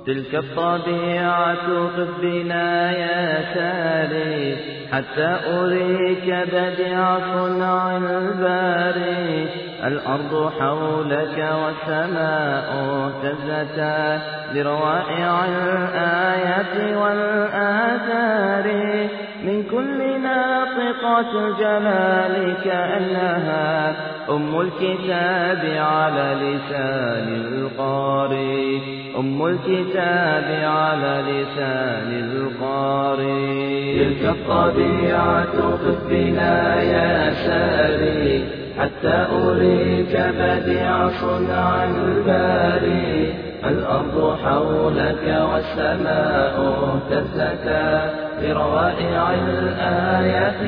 تلك الطبيعة قف بنا يا ساري حتى أريك بديع صنع الباري. الأرض حولك والسماء اهتزتا لروائع الآيات والآثار. من كل ناطقة جلال كأنها أم الكتاب على لسان القارئ. أم الكتاب على لسان القارئ. تلك الطبيعة قف بنا يا ساري حتى أريك بديع صنع الباري. الأرض حولك والسماء اهتزتا لروائع الآيات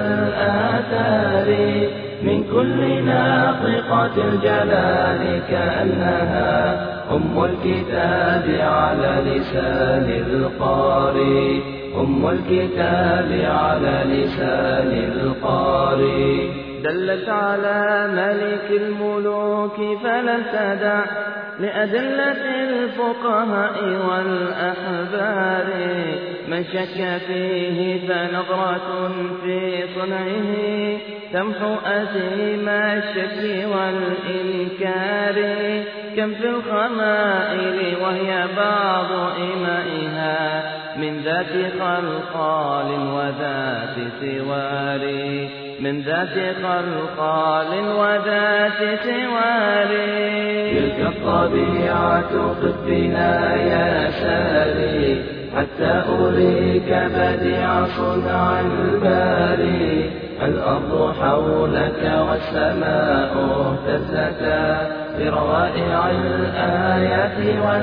والآثار. من كل ناطقة الجلال كأنها أم الكتاب على لسان القارئ. أم الكتاب على لسان القارئ. دلت على ملك الملوك فلن تدع لأدلة الفقهاء والأحبار. من شك فيه فنظرة في صنعه تمحو أثيم الشك والإنكار. كم في الخمائل وهي بعض إمائها من ذات خلقال وذات سوار. من ذات خلقال وذات سوار. تلك الطبيعة قف بنا يا ساري حتى أريك بديع صنع الباري. الأرض حولك والسماء اهتزتا لروائع الآيات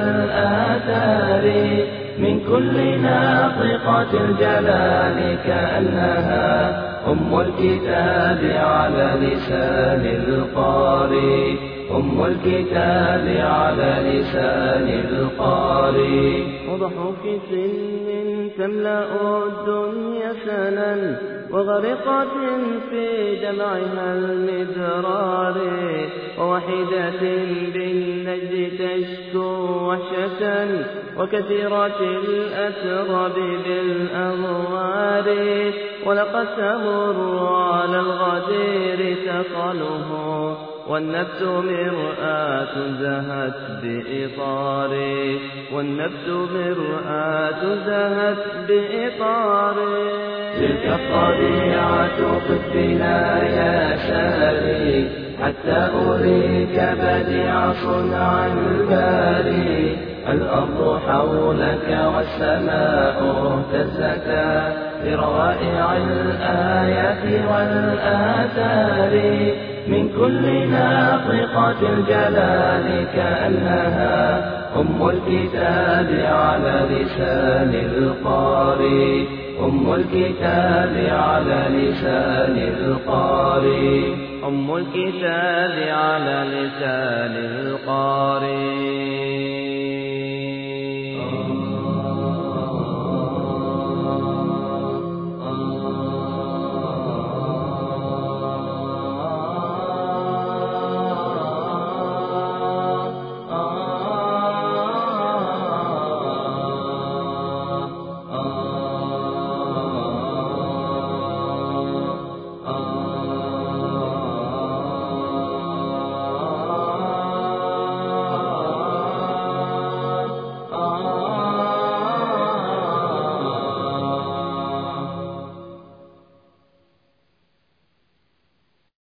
والآثار. من كل ناطقة الجلال كأنها أم الكتاب على لسان القارئ. أم الكتاب على لسان القارئ. وضحك سن تملأ الدنيا سنا وغرقة في دمعها المدرار. ووحدة بالنجد تشكو وحشة وكثيرة الأسراب بالأغوار. ولقد تمر على الغدير ثقله والنفس مرآة زهت بإطاره. والنفس مرآة زهت بإطاره. تلك الطبيعة قف بنا يا ساري حتى أريك بديع صنع الباري. الأرض حولك والسماء اهتزتا لروائع الآيات والآثار. من كل ناطقة الجلال كأنها أم الكتاب على لسان القارئ. أم الكتاب على لسان القارئ. أم الكتاب على لسان القارئ.